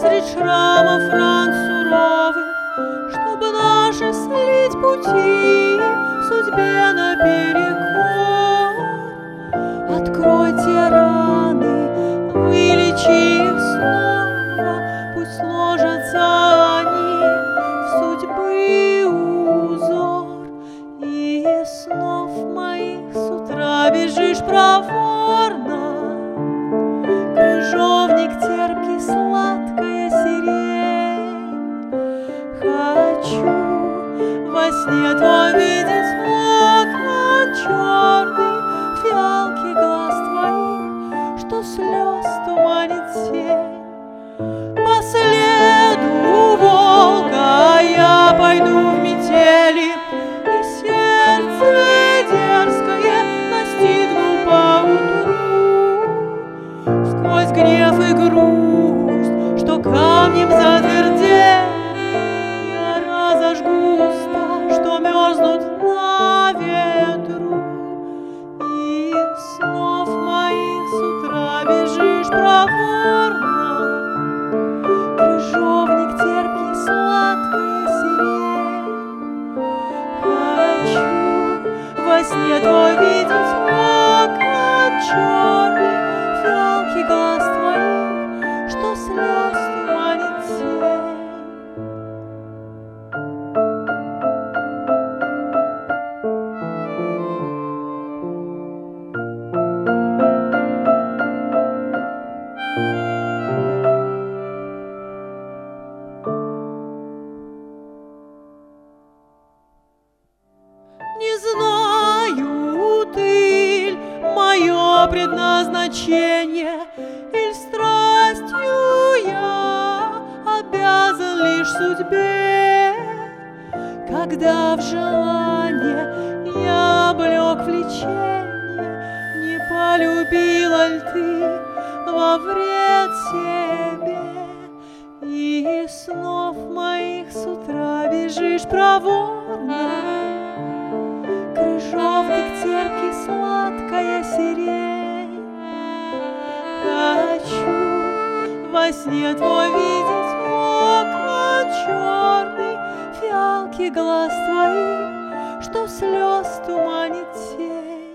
средь шрамов ран суровых, чтобы наши слить пути судьбе наперекор. Откройте раны, вылечи их снова, пусть сложатся они в судьбы узор. И из снов моих с утра бежишь проворно, крыжовник терпкий, сладкая сирень. Хочу во сне твой видеть окон черный, фиалки глаз твоих, что слез туманит тень. По следу волка я пойду в метели, и сердце дерзкое настигну поутру. Сквозь гнев и грусть, что камнем затвердели, я разожгу уста, что мерзнут на ветру. И из снов моих с утра бежишь проворно, крыжовник терпкий, сладкая сирень. Хочу во сне твой видеть окон черный, фиалки глаз твоих, что слез туманит тень. Не знаю, ты мое предназначение, иль страстью я обязан лишь судьбе. Когда в желание я облек влечение, не полюбила ль ты во вред себе? И из снов моих с утра бежишь проворно, крыжовник терпкий, сладкая сирень. Хочу во сне твой видеть окон черный, фиалки глаз твоих, что слез туманит тень.